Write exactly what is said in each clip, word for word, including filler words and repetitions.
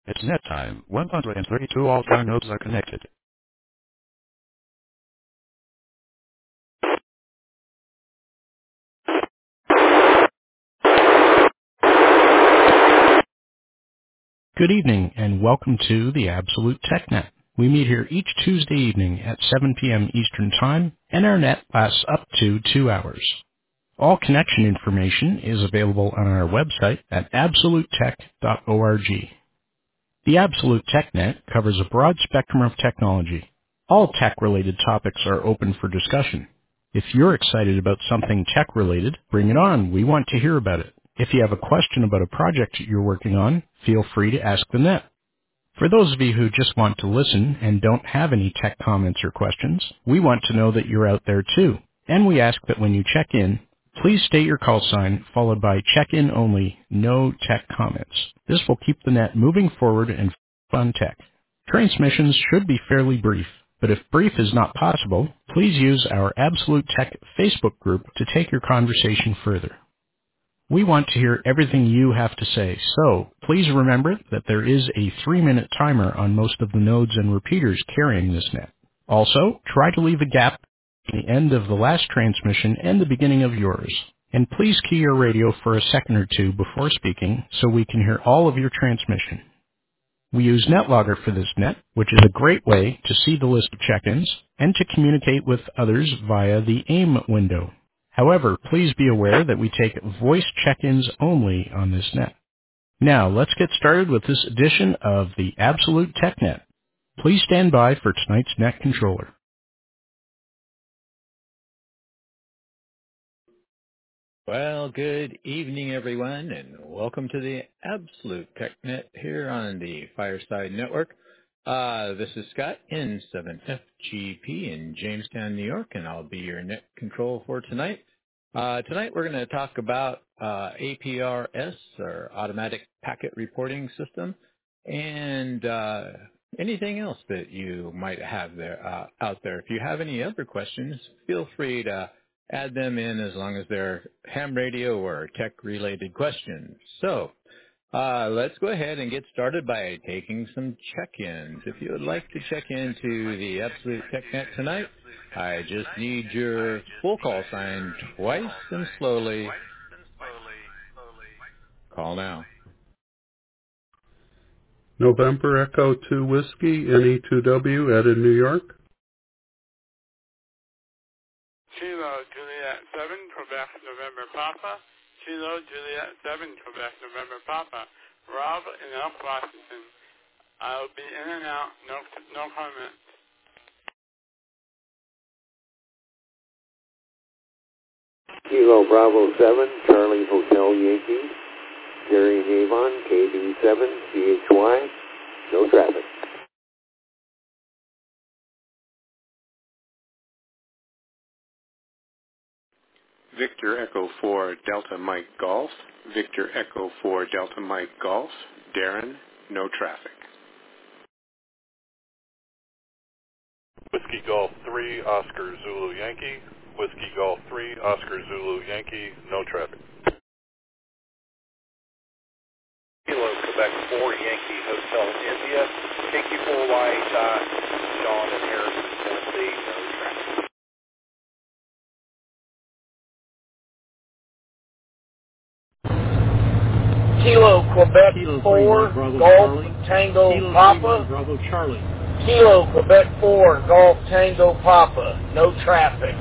It's net time. one hundred thirty-two all-star nodes are connected. Good evening and welcome to the Absolute TechNet. We meet here each Tuesday evening at seven p.m. Eastern Time, and our net lasts up to two hours. All connection information is available on our website at absolute tech dot org. The Absolute TechNet covers a broad spectrum of technology. All tech-related topics are open for discussion. If you're excited about something tech-related, bring it on. We want to hear about it. If you have a question about a project you're working on, feel free to ask the net. For those of you who just want to listen and don't have any tech comments or questions, we want to know that you're out there too. And we ask that when you check in, please state your call sign followed by check in only, no tech comments. This will keep the net moving forward and fun tech. Transmissions should be fairly brief, but if brief is not possible, please use our Absolute Tech Facebook group to take your conversation further. We want to hear everything you have to say, so please remember that there is a three-minute timer on most of the nodes and repeaters carrying this net. Also, try to leave a gap at the end of the last transmission and the beginning of yours. And please key your radio for a second or two before speaking so we can hear all of your transmission. We use NetLogger for this net, which is a great way to see the list of check-ins and to communicate with others via the AIM window. However, please be aware that we take voice check-ins only on this net. Now, let's get started with this edition of the Absolute TechNet. Please stand by for tonight's net controller. Well, good evening, everyone, and welcome to the Absolute TechNet here on the Fireside Network. Uh, this is Scott in seven F G P in Jamestown, New York, and I'll be your net control for tonight. Uh, tonight we're going to talk about uh, A P R S, or Automatic Packet Reporting System, and uh, anything else that you might have there uh, out there. If you have any other questions, feel free to add them in as long as they're ham radio or tech-related questions. So uh, let's go ahead and get started by taking some check-ins. If you would like to check into the Absolute TechNet tonight, I just need your full call sign twice and slowly. Call now. November Echo two Whiskey, N E two W, Ed in New York. Kilo Juliet seven, Quebec November Papa. Kilo Juliet seven, Quebec November Papa. Rob in Elk, Washington. I'll be in and out. No, no comment. Kilo Bravo seven, Charlie Hotel Yankee. Jerry in Avon, K D seven, C H Y. No traffic. Victor Echo four Delta Mike Golf. Victor Echo four Delta Mike Golf. Darren, no traffic. Whiskey Golf three Oscar Zulu Yankee. Whiskey Golf three Oscar Zulu Yankee, no traffic. Kilo Quebec four Yankee Hotel India. Take you four White, uh, John and Harrison, Tennessee, no traffic. Kilo Quebec Kilo four, Golf Charlie. Tango Kilo Papa. Bravo Charlie. Kilo Quebec four, Golf Tango Papa. No traffic.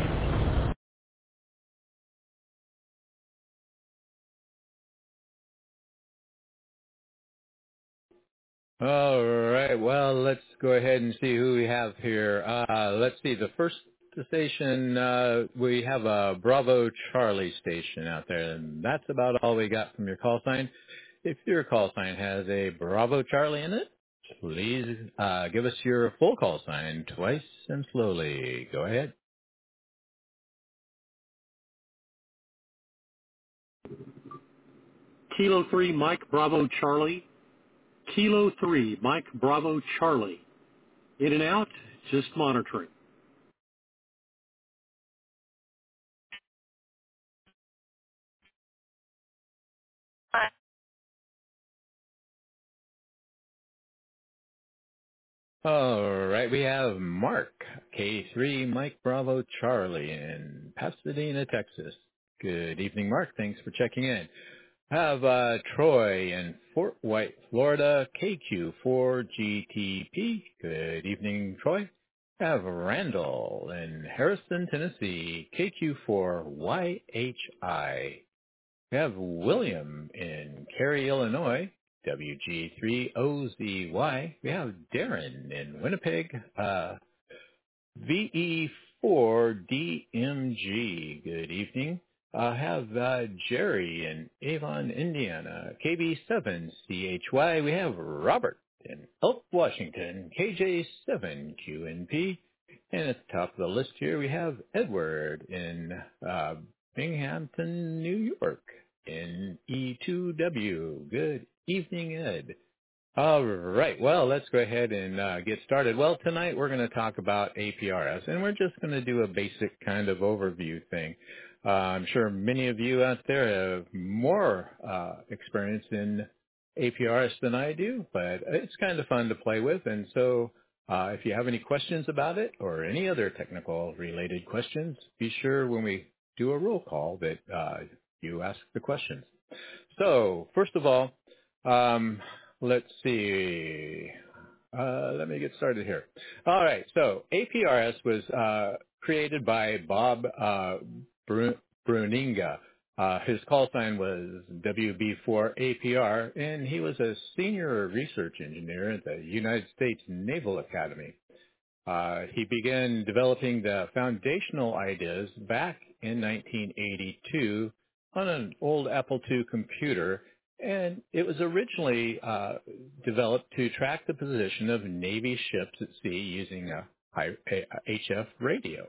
All right, well, let's go ahead and see who we have here. Uh, let's see, the first station, uh, we have a Bravo Charlie station out there, and that's about all we got from your call sign. If your call sign has a Bravo Charlie in it, please uh, give us your full call sign twice and slowly. Go ahead. Kilo three Mike Bravo Charlie. Kilo three Mike Bravo Charlie. In and out, just monitoring. All right, we have Mark, K three Mike Bravo Charlie in Pasadena, Texas. Good evening, Mark. Thanks for checking in. Have uh, Troy in Fort White, Florida, K Q four G T P. Good evening, Troy. Have Randall in Harrison, Tennessee, K Q four Y H I. We have William in Cary, Illinois, W G three O Z Y. We have Darren in Winnipeg, uh, V E four D M G. Good evening. I uh, have uh, Jerry in Avon, Indiana, K B seven C H Y. We have Robert in Elk, Washington, K J seven Q N P. And at the top of the list here, we have Edward in uh, Binghamton, New York, in E two W. Good evening, Ed. All right. Well, let's go ahead and uh, get started. Well, tonight we're going to talk about A P R S, and we're just going to do a basic kind of overview thing. Uh, I'm sure many of you out there have more uh, experience in A P R S than I do, but it's kind of fun to play with. And so uh, if you have any questions about it or any other technical related questions, be sure when we do a roll call that uh, you ask the questions. So first of all, um, let's see. Uh, let me get started here. All right. So A P R S was uh, created by Bob uh, Bru- Bruninga. Uh, his call sign was W B four A P R, and he was a senior research engineer at the United States Naval Academy. Uh, he began developing the foundational ideas back in nineteen eighty-two on an old Apple two computer, and it was originally uh, developed to track the position of Navy ships at sea using a H F radio.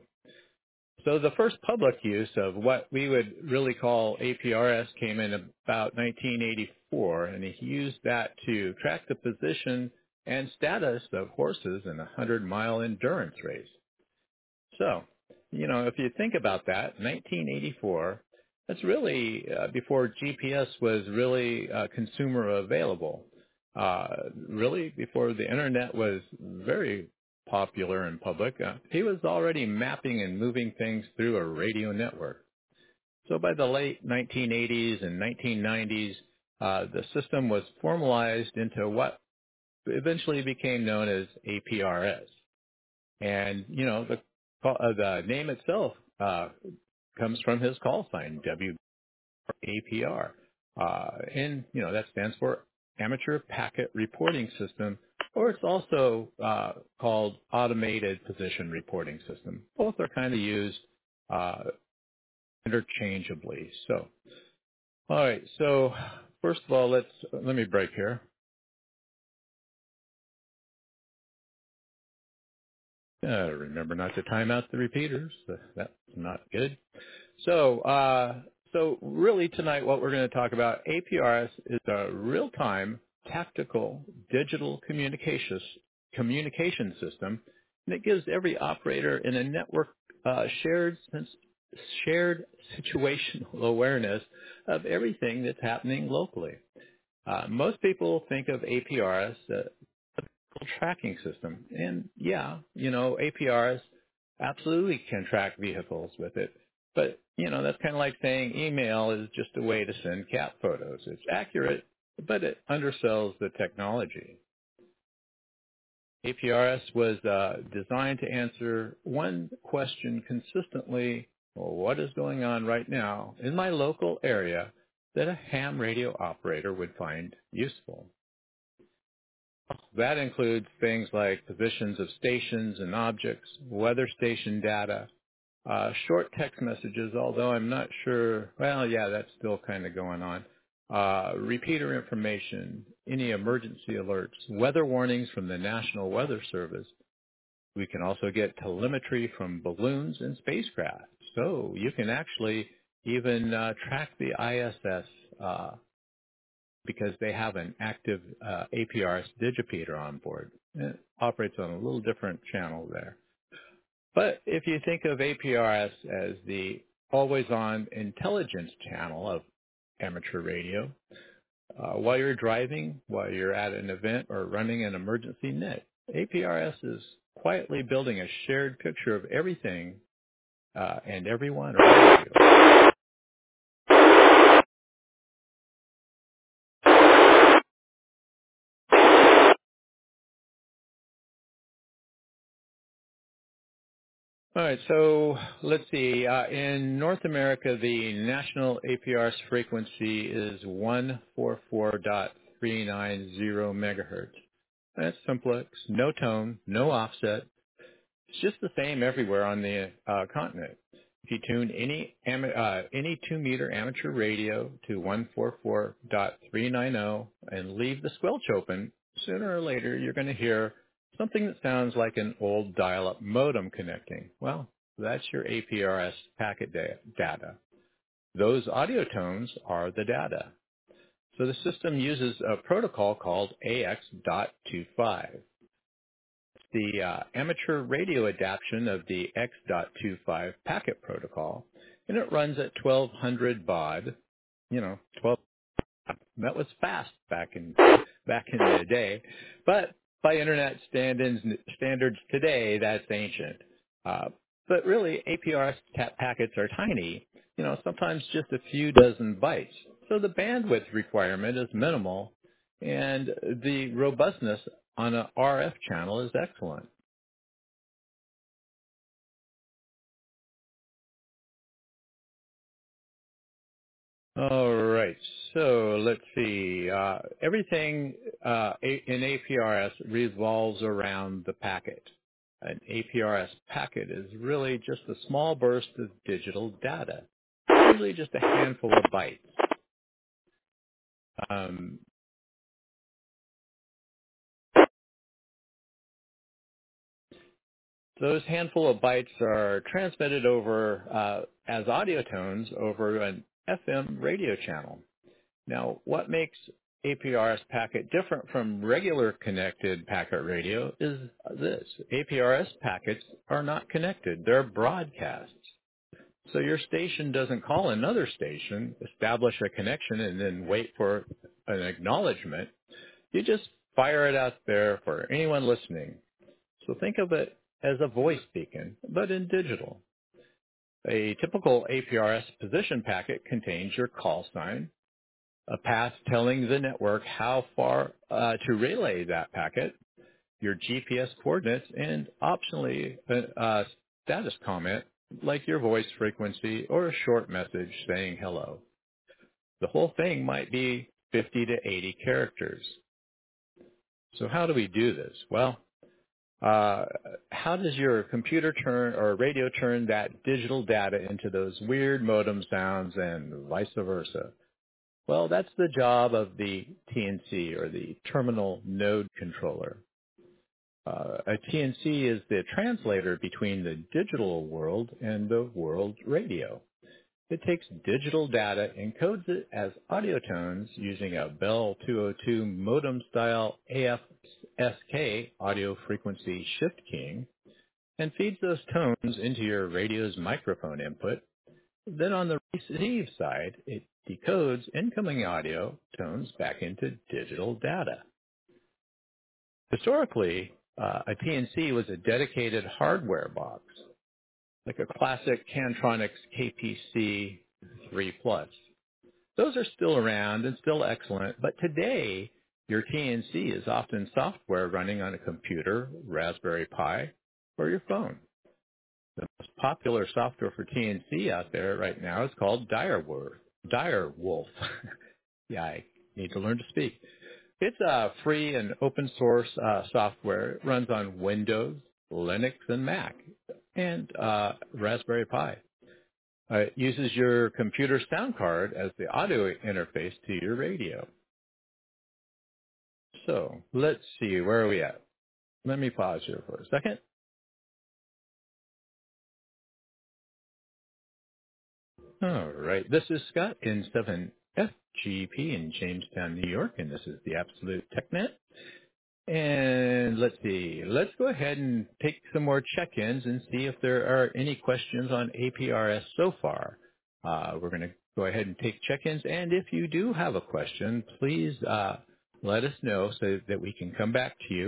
So the first public use of what we would really call A P R S came in about nineteen eighty-four, and he used that to track the position and status of horses in a hundred-mile endurance race. So, you know, if you think about that, nineteen eighty-four, that's really uh, before G P S was really uh, consumer available, uh, really before the Internet was very popular in public. Uh, he was already mapping and moving things through a radio network. So by the late nineteen eighties and nineteen nineties, uh, the system was formalized into what eventually became known as A P R S. And, you know, the, uh, the name itself uh, comes from his call sign, W A P R. Uh, and, you know, that stands for Amateur Packet Reporting System, or it's also uh, called Automated Position Reporting System. Both are kind of used uh, interchangeably. So, all right. So, first of all, let's let me break here. Uh, remember not to time out the repeaters. That's not good. So, uh, so really tonight, what we're going to talk about, A P R S is a real-time tactical digital communications communication system, and it gives every operator in a network uh, shared shared situational awareness of everything that's happening locally. Uh, most people think of A P R S uh, tracking system. And yeah, you know, A P R S absolutely can track vehicles with it. But, you know, that's kind of like saying email is just a way to send cat photos. It's accurate, but it undersells the technology. A P R S was uh, designed to answer one question consistently: well, what is going on right now in my local area that a ham radio operator would find useful? That includes things like positions of stations and objects, weather station data, uh, short text messages, although I'm not sure, well, yeah, that's still kind of going on, uh, repeater information, any emergency alerts, weather warnings from the National Weather Service. We can also get telemetry from balloons and spacecraft. So you can actually even uh, track the I S S uh, because they have an active uh, A P R S digipeater on board. It operates on a little different channel there. But if you think of A P R S as the always-on intelligence channel of amateur radio, uh, while you're driving, while you're at an event or running an emergency net, A P R S is quietly building a shared picture of everything uh, and everyone around you. All right, so let's see. Uh, in North America, the national A P R S frequency is one forty-four point three nine zero megahertz. That's simplex, no tone, no offset. It's just the same everywhere on the uh, continent. If you tune any ama- uh, any two meter amateur radio to one forty-four point three nine zero and leave the squelch open, sooner or later you're going to hear something that sounds like an old dial-up modem connecting. Well, that's your A P R S packet da- data. Those audio tones are the data. So the system uses a protocol called A X twenty-five. The uh, amateur radio adaptation of the X twenty-five packet protocol, and it runs at twelve hundred baud. You know, twelve. That was fast back in back in the day, but by internet standards standards today, that's ancient. Uh, but really, A P R S packets are tiny. You know, sometimes just a few dozen bytes. So the bandwidth requirement is minimal, and the robustness on an R F channel is excellent. All right. So let's see. Uh, everything uh, a- in A P R S revolves around the packet. An A P R S packet is really just a small burst of digital data, usually just a handful of bytes. Um, those handful of bytes are transmitted over uh, as audio tones over an F M radio channel. Now, what makes A P R S packet different from regular connected packet radio is this. A P R S packets are not connected. They're broadcasts. So your station doesn't call another station, establish a connection, and then wait for an acknowledgement. You just fire it out there for anyone listening. So think of it as a voice beacon, but in digital. A typical A P R S position packet contains your call sign, a path telling the network how far uh, to relay that packet, your G P S coordinates, and optionally a, a status comment like your voice frequency or a short message saying hello. The whole thing might be fifty to eighty characters. So how do we do this? Well, uh, how does your computer turn or radio turn that digital data into those weird modem sounds and vice versa? Well, that's the job of the T N C, or the Terminal Node Controller. Uh, a T N C is the translator between the digital world and the world radio. It takes digital data, encodes it as audio tones using a Bell two oh two modem-style A F S K audio frequency shift keying, and feeds those tones into your radio's microphone input. Then on the receive side, it decodes incoming audio tones back into digital data. Historically, uh, a T N C was a dedicated hardware box, like a classic Cantronics K P C three plus. Those are still around and still excellent, but today your T N C is often software running on a computer, Raspberry Pi, or your phone. The most popular software for T N C out there right now is called Direwolf. Direwolf. Yeah, I need to learn to speak. It's a free and open source uh, software. It runs on Windows, Linux, and Mac, and uh, Raspberry Pi. Uh, it uses your computer sound card as the audio interface to your radio. So let's see, where are we at? Let me pause here for a second. All right, this is Scott in seven F G P in Jamestown, New York, and this is the Absolute TechNet. And let's see, let's go ahead and take some more check-ins and see if there are any questions on A P R S so far. Uh, we're going to go ahead and take check-ins, and if you do have a question, please uh, let us know so that we can come back to you.